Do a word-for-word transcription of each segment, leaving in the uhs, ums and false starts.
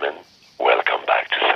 gentlemen, welcome back to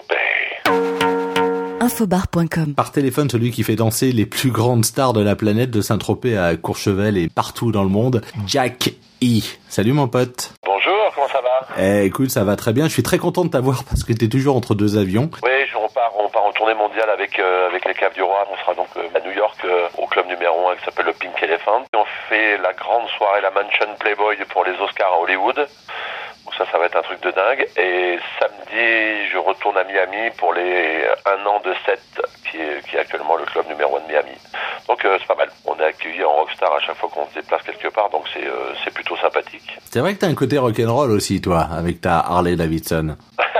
Saint-Tropez. Infobar point com. Par téléphone, celui qui fait danser les plus grandes stars de la planète, de Saint-Tropez à Courchevel et partout dans le monde, Jack E. Salut mon pote. Bonjour, comment ça va? Eh, écoute, ça va très bien. Je suis très content de t'avoir parce que t'es toujours entre deux avions. Oui, je repars, on part en tournée mondiale avec euh, avec les Caves du Roi. On sera donc euh, à New York euh, au club numéro un qui s'appelle le Pink Elephant. On fait la grande soirée, la Mansion Playboy pour les Oscars à Hollywood. Donc ça, ça va être un truc de dingue. Et samedi, je retourne à Miami pour les un an de sept, qui est, qui est actuellement le club numéro un de Miami. Donc euh, c'est pas mal. On est accueillis en rockstar à chaque fois qu'on se déplace quelque part, donc c'est euh, c'est plutôt sympathique. C'est vrai que t'as un côté rock'n'roll aussi, toi, avec ta Harley Davidson.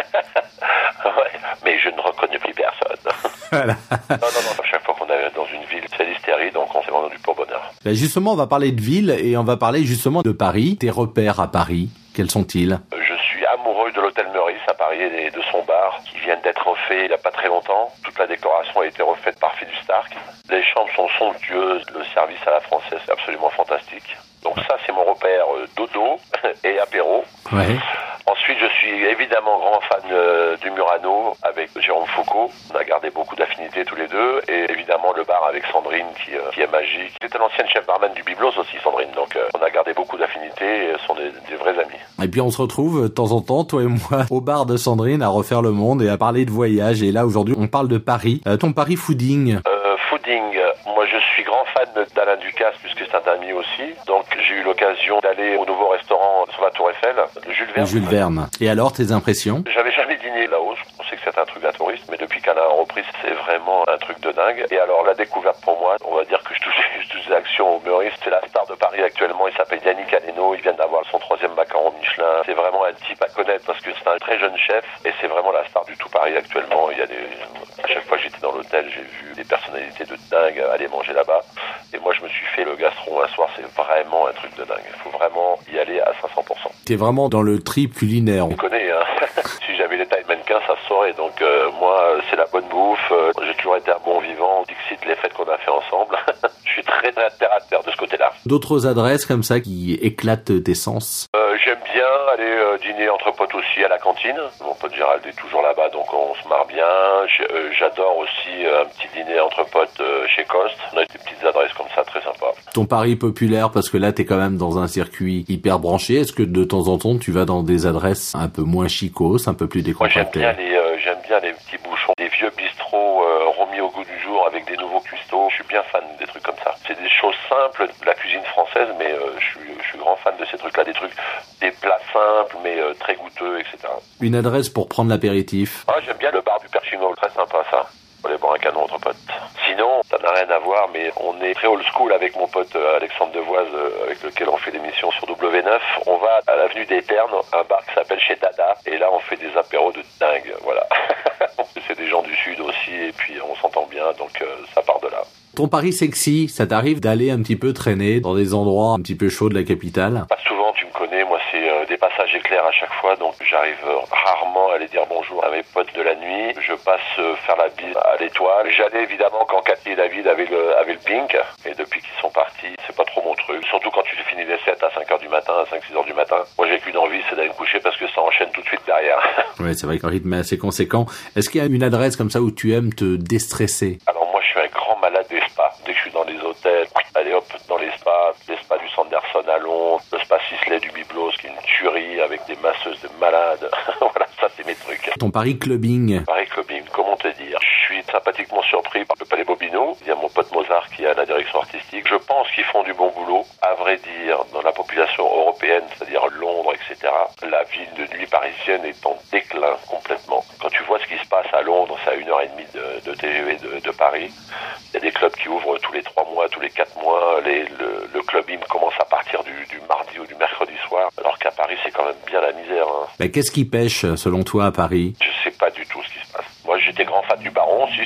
Ouais, mais je ne reconnais plus personne. Voilà. Non, non, non. À chaque fois qu'on est dans une ville, c'est l'hystérie, donc on s'est vraiment du pur bonheur. Ben justement, on va parler de ville et on va parler justement de Paris. Tes repères à Paris, quels sont-ils? Je suis amoureux de l'hôtel Meurice à Paris et de son bar qui vient d'être refait il n'y a pas très longtemps. Toute la décoration a été refaite par Philippe Stark. Les chambres sont somptueuses, le service à la française est absolument fantastique. Donc ça, c'est mon repère euh, dodo et apéro. Ouais. Ensuite, je suis évidemment grand fan euh, du Murano avec Jérôme Foucault. On a gardé beaucoup d'affinités tous les deux. Et évidemment, le bar avec Sandrine qui, euh, qui est magique. C'était l'ancienne chef barman du Biblos aussi, Sandrine. Donc euh, on a gardé beaucoup d'affinités et sont des, des vrais amis. Et puis on se retrouve de temps en temps, toi et moi, au bar de Sandrine à refaire le monde et à parler de voyage. Et là, aujourd'hui, on parle de Paris. Euh, ton Paris fooding. Euh, fooding, moi je suis grand fan d'Alain Ducasse puisque c'est un ami aussi. Donc j'ai eu l'occasion d'aller au nouveau restaurant sur la Tour Eiffel, le Jules Verne. Jules Verne. Et alors, tes impressions? J'avais jamais dîné là-haut, je pensais que c'était un truc à touriste, mais depuis qu'Alain a repris, c'est vraiment un truc de dingue. Et alors la découverte pour moi, on va dire que je touche, je touche des actions au Meurice, c'est la star de Paris actuellement, il s'appelle Yannick Aleno, il vient d'avoir son troisième macaron Michelin. C'est vraiment un type à connaître parce que c'est un très jeune chef et c'est vraiment la star du tout Paris actuellement. Il y a des... À chaque fois que j'étais dans l'hôtel, j'ai vu des personnalités de dingue aller manger là-bas. Et moi, je me suis fait le gastro un soir, c'est vraiment un truc de dingue. Il faut vraiment y aller à cinq cents pour cent. T'es vraiment dans le trip culinaire. On connaît, hein. Si j'avais les tailles mannequins, ça se saurait. Donc euh, moi, c'est la bonne bouffe. Euh, j'ai toujours été un bon vivant. Dixit les fêtes qu'on a fait ensemble. Je suis très très terre à terre de ce côté-là. D'autres adresses comme ça qui éclatent tes sens? euh, J'aime bien aller euh, dîner entre potes aussi à la cantine. Mon pote Gérald est toujours là-bas, donc on se marre bien. J'ai, euh, j'adore aussi euh, un petit dîner entre potes euh, chez Coste. On a des petites adresses comme ça, très sympa. Ton Paris populaire, parce que là t'es quand même dans un circuit hyper branché, est-ce que de temps en temps tu vas dans des adresses un peu moins chicos, un peu plus décontractées? Moi j'aime bien les euh, j'aime bien les petits bouchons, des vieux bistrots euh, remis au goût du jour avec des nouveaux cuistots. Je suis bien fan des trucs comme ça. C'est des choses simples de la cuisine française, mais euh, je suis je suis grand fan de ces trucs-là, des trucs, des plats simples mais euh, très goûteux, et cetera. Une adresse pour prendre l'apéritif? Ah, j'aime bien le bar du Père Chino, très sympa ça. On aller boire un canon entre potes. Sinon, ça n'a rien à voir, mais on est très old school avec mon pote euh, Alexandre Devoise, euh, avec lequel on fait l'émission sur W neuf. On va à l'avenue des Ternes, un bar qui s'appelle Chez Dada, et là on fait des apéros de dingue, voilà. C'est des gens du Sud aussi, et puis on s'entend bien, donc euh, ça part de là. Ton Paris sexy, ça t'arrive d'aller un petit peu traîner dans des endroits un petit peu chauds de la capitale? Pas souvent, tu me connais, moi c'est euh, des passages éclairs à chaque fois, donc j'arrive euh, rarement à aller dire bonjour à mes potes de la nuit. Je passe euh, faire la bise à l'Étoile. J'allais évidemment quand Cathy et David avaient le, avaient le Pink, et depuis qu'ils sont partis, c'est pas trop mon truc. Surtout quand tu finis les sets à cinq heures du matin, à cinq six heures du matin. Moi j'ai qu'une envie, c'est d'aller me coucher parce que ça enchaîne tout de suite derrière. Ouais, c'est vrai qu'un rythme est assez conséquent. Est-ce qu'il y a une adresse comme ça où tu aimes te déstresser? Alors moi je suis un grand malade des spas. Dès que je suis dans les hôtels, allez hop, dans les spas, les spas du Sanderson à Londres, le spa Sisley du Biblos qui est une tuerie avec des masseuses de malades. Voilà, ça c'est mes trucs. Ton Paris clubbing? Paris clubbing, comment te dire? Je suis sympathiquement surpris par le Palais Bobino. Il y a mon pote Mozart qui a la direction artistique. Je pense qu'ils font du bon boulot. À vrai dire, dans la population européenne, c'est-à-dire Londres, et cetera, la ville de nuit parisienne est en déclin complètement. Quand tu vois ce qui se passe à Londres, c'est à une heure et demie de, de T G V de, de Paris. Il y a des clubs qui ouvrent tous les trois mois, tous les quatre mois. Les, le, le clubbing commence à partir du, du mardi ou du mercredi soir, alors qu'à Paris, c'est quand même bien la misère. Hein. Mais qu'est-ce qui pêche, selon toi, à Paris? Je sais pas du tout ce qui se passe. Moi, j'étais grand fan du Baron aussi,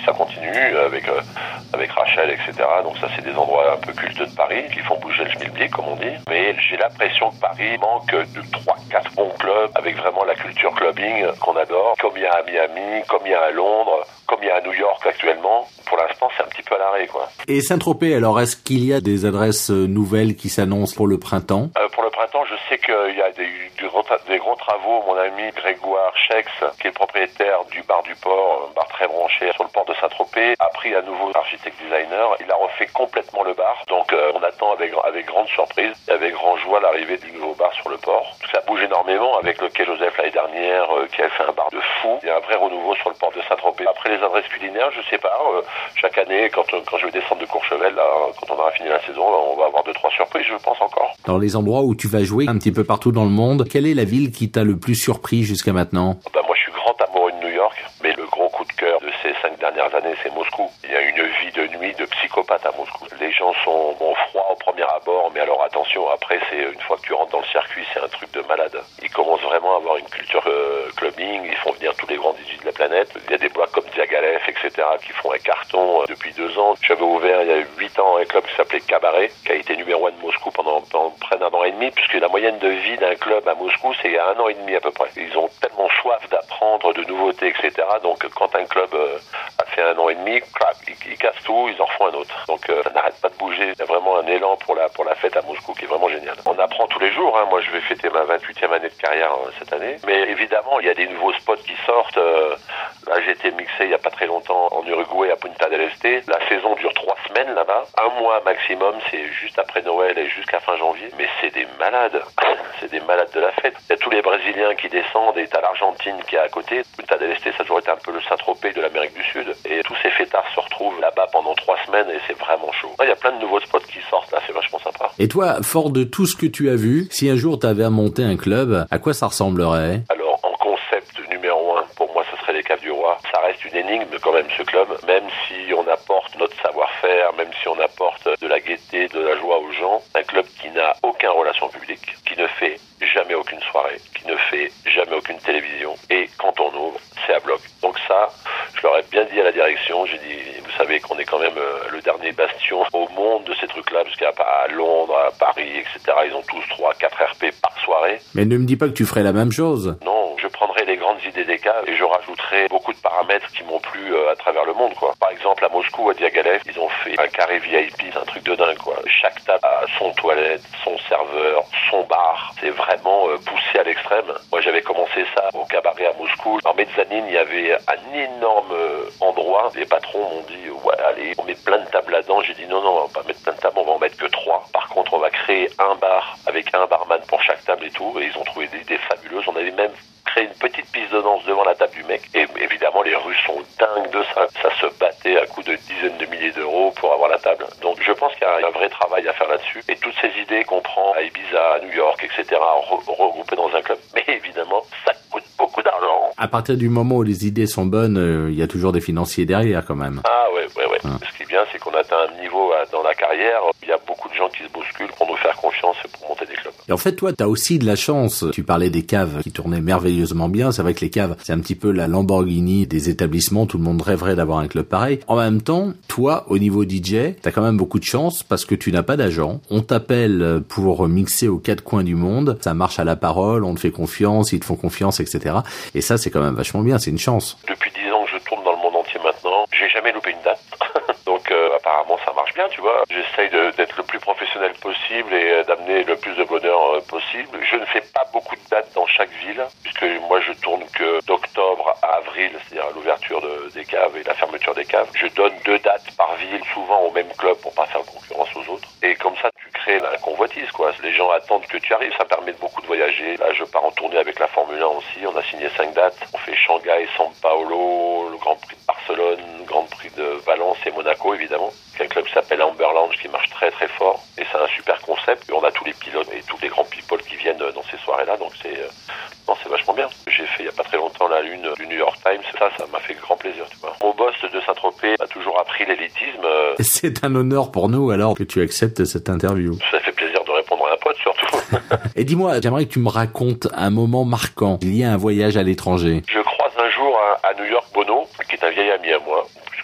ça continue avec euh, avec Rachel, et cetera. Donc ça, c'est des endroits un peu cultes de Paris qui font bouger le schmilblick, comme on dit. Mais j'ai l'impression que Paris manque de trois, quatre bons clubs avec vraiment la culture clubbing qu'on adore, comme il y a à Miami, comme il y a à Londres, comme il y a à New York actuellement. Pour l'instant, c'est un petit peu à l'arrêt, quoi. Et Saint-Tropez, alors, est-ce qu'il y a des adresses nouvelles qui s'annoncent pour le printemps? euh, Pour le printemps, je sais qu'il y a des, des, gros, des gros travaux. Mon ami Grégoire Chex, qui est le propriétaire du bar du port, un bar très branché sur le port de Saint-Tropez, a pris à nouveau architecte designer. Il a refait complètement le bar. Donc, euh, on attend avec, avec grande surprise et avec grand joie l'arrivée du nouveau bar sur le port. Ça bouge énormément avec le Quai Joseph l'année dernière, euh, qui a fait un bar de fou. Il y a un vrai renouveau sur le port de Saint-Tropez. Après, les adresses culinaires, je sais pas. Euh, chaque année, quand, quand je vais descendre de Courchevel, là, quand on aura fini la saison, on va avoir deux, trois surprises, je pense encore. Dans les endroits où tu vas jouer un petit peu partout dans le monde, quelle est la ville qui t'a le plus surpris jusqu'à maintenant? Ben, moi, je suis grand amoureux de New York, mais le gros coup de cœur de ces cinq dernières années, c'est Moscou. Il y a une vie de nuit de psychopathe à Moscou. Les gens sont bon, froids au premier abord, mais alors attention, après, c'est une fois que tu rentres dans le circuit, c'est un truc de malade. Ils commencent vraiment à avoir une culture euh, clubbing, ils font venir tous les grands D J de la planète. Il y a des boîtes comme Diaghilev, et cetera, qui font un carton euh, depuis deux ans. J'avais ouvert il y a huit ans un club qui s'appelait Cabaret, qui a été numéro un de Moscou pendant, pendant près d'un an et demi, puisque la moyenne de vie d'un club à Moscou, c'est à un an et demi à peu près. Ils ont tellement soif d'apprendre, de nouveautés, et cetera. Donc quand un club euh, a fait un an et demi, clap, ils, ils cassent tout, ils en refont un autre. Donc euh, ça n'arrête pas de bouger. Il y a vraiment un élan pour la pour la fête à Moscou qui est vraiment génial. On apprend tous les jours. Hein. Moi, je vais fêter ma vingt-huitième année de carrière euh, cette année. Mais évidemment, il y a des nouveaux spots qui sortent. Euh, là, j'ai été mixé il y a pas très longtemps en Uruguay à Punta del Este. La saison dure trois semaines là-bas, un mois maximum. C'est juste après Noël et jusqu'à fin janvier. Mais c'est des malades. C'est des malades de la fête. Il y a tous les Brésiliens qui descendent et t'as l'Argentine qui est à côté. Punta del Este, ça a toujours été un peu le Saint-Tropez de l'Amérique du Sud. Et tous ces fêtards se retrouvent là-bas pendant trois semaines et c'est vraiment chaud. Il y a plein de nouveaux spots qui sortent là, c'est vachement sympa. Et toi, fort de tout ce que tu as vu, si un jour t'avais à monter un club, à quoi ça ressemblerait? Alors, en concept numéro un, pour moi, ce serait les Caves du Roi. Ça reste une énigme quand même, ce club. Même si on apporte notre savoir-faire, même si on apporte de la gaieté, de la joie aux gens, un club qui n'a aucune relation publique, qui ne fait jamais aucune soirée, qui ne fait jamais aucune télévision. Et quand on ouvre, c'est à bloc. Donc ça, je leur ai bien dit à la direction, j'ai dit, vous savez qu'on est quand même euh, le dernier bastion au monde de ces trucs-là, parce qu'il y a pas à Londres, à Paris, et cetera. Ils ont tous trois, quatre R P par soirée. Mais ne me dis pas que tu ferais la même chose. Non, je prendrai les grandes idées des caves et je rajouterai beaucoup de paramètres qui m'ont plu euh, à travers le monde, quoi. Par exemple, à Moscou, à Diaghilev, ils ont fait un carré V I P, c'est un truc de dingue, quoi. Chaque table a son toilette, son serveur, son bar. C'est vraiment euh, poussé à l'extrême. Moi, j'avais commencé ça au cabaret à Moscou. En mezzanine, il y avait un énorme euh, endroit. Les patrons m'ont dit, ouais, allez, on met plein de tables là-dedans. J'ai dit, non, non, on va pas mettre plein de tables, on va en mettre que trois. Par contre, on va créer un bar avec un barman pour chaque table et tout. Et ils ont trouvé des idées fabuleuses. On avait même créé une petite piste de danse devant la table du mec. Et évidemment, les Russes sont dingues de ça. Ça se battait à coups de dizaines de milliers d'euros pour avoir la table. Donc, je pense qu'il y a un vrai travail à faire là-dessus. Et toutes ces idées qu'on prend à Ibiza, à New York, et cetera, re- regroupées dans un club. Mais évidemment, ça coûte beaucoup d'argent. À partir du moment où les idées sont bonnes, il euh, y a toujours des financiers derrière quand même. Ah ouais, ouais, ouais. Ah. Ce qui est bien, c'est qu'on atteint un niveau euh, dans la carrière. Il y a beaucoup de gens qui se bousculent pour nous faire confiance et pour monter des clubs. Et en fait, toi, t'as aussi de la chance. Tu parlais des caves qui tournaient merveilleusement bien. C'est vrai que les caves, c'est un petit peu la Lamborghini des établissements. Tout le monde rêverait d'avoir un club pareil. En même temps, toi, au niveau D J, t'as quand même beaucoup de chance parce que tu n'as pas d'agent. On t'appelle pour mixer aux quatre coins du monde. Ça marche à la parole, on te fait confiance, ils te font confiance, et cetera. Et ça, c'est quand même vachement bien. C'est une chance. Depuis dix ans que je tourne dans le monde entier maintenant, j'ai jamais loupé une date. Donc euh, apparemment ça marche bien, tu vois. J'essaye de, d'être le plus professionnel possible et euh, d'amener le plus de bonheur euh, possible. Je ne fais pas beaucoup de dates dans chaque ville, puisque moi je tourne que d'octobre à avril, c'est-à-dire à l'ouverture de, des caves et la fermeture des caves. Je donne deux dates par ville, souvent au même club pour pas faire concurrence aux autres. Et comme ça tu crées la convoitise, quoi. Les gens attendent que tu arrives, ça permet de beaucoup de voyager. Là je pars en tournée avec la Formule un aussi, on a signé cinq dates. On fait Shanghai, São Paulo, le Grand Prix de Barcelone, le Grand Prix de Valence et Monaco évidemment. C'est un club qui s'appelle Amber Lounge qui marche très très fort et c'est un super concept. Et on a tous les pilotes et tous les grands people qui viennent dans ces soirées-là, donc c'est euh, non, c'est vachement bien. J'ai fait il y a pas très longtemps la une du New York Times, ça, ça m'a fait grand plaisir, tu vois. Mon boss de Saint-Tropez a toujours appris l'élitisme. Euh... C'est un honneur pour nous alors que tu acceptes cette interview. Ça fait plaisir de répondre à un pote surtout. Et dis-moi, j'aimerais que tu me racontes un moment marquant. Il y a un voyage à l'étranger. Je croise un jour à, à New York Bono, qui est un vieil ami à moi, puisque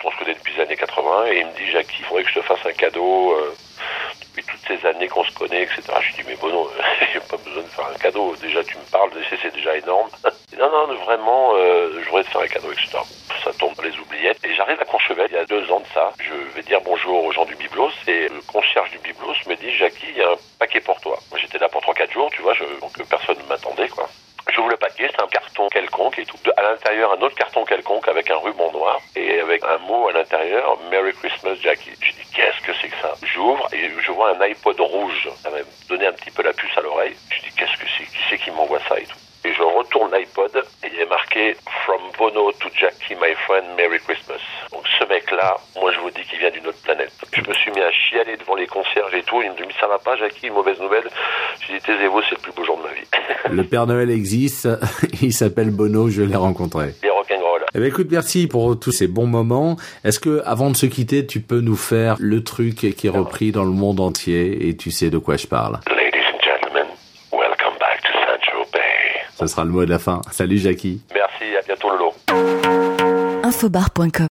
qu'on se connaît depuis les années quatre-vingts, et il me dit, Jackie, il faudrait que je te fasse un cadeau, euh, depuis toutes ces années qu'on se connaît, et cetera. Je lui dis, mais Bono, j'ai pas besoin de faire un cadeau. Déjà, tu me parles, c'est déjà énorme. Et non, non, vraiment, euh, je voudrais te faire un cadeau, et cetera. Ça tombe dans les oubliettes. Et j'arrive à Courchevel, il y a deux ans de ça. Je vais dire bonjour aux gens du Biblos, et le concierge du Biblos me dit, Jackie, il y a un paquet pour toi. Moi, j'étais là pour trois quatre jours, tu vois, je, donc personne ne m'attendait, quoi. J'ouvre le paquet, c'est un carton quelconque et tout. À l'intérieur, un autre carton quelconque avec un ruban noir et avec un mot à l'intérieur, Merry Christmas, Jackie. Je dis, qu'est-ce que c'est que ça? J'ouvre et je vois un iPod rouge. Ça m'a donné un petit peu la puce à l'oreille. Je dis, qu'est-ce que c'est? Qui c'est qui m'envoie ça et tout? Et je retourne l'iPod et il est marqué From Bono to Jackie, my friend, Merry Christmas. Donc ce mec-là, moi je vous dis qu'il vient d'une autre planète. Je me suis mis à chialer devant les concierges et tout. Il me dit, mais ça va pas, Jackie, une mauvaise nouvelle. Je dis, taisez-vous, c'est le plus beau jour de ma vie. Le Père Noël existe, il s'appelle Bono, je l'ai rencontré. Il est rock'n'roll. Eh ben écoute, merci pour tous ces bons moments. Est-ce que, avant de se quitter, tu peux nous faire le truc qui est repris dans le monde entier et tu sais de quoi je parle? Ladies and gentlemen, welcome back to Saint-Tropez. Ce sera le mot de la fin. Salut Jackie. Merci, à bientôt Lolo. infobar point com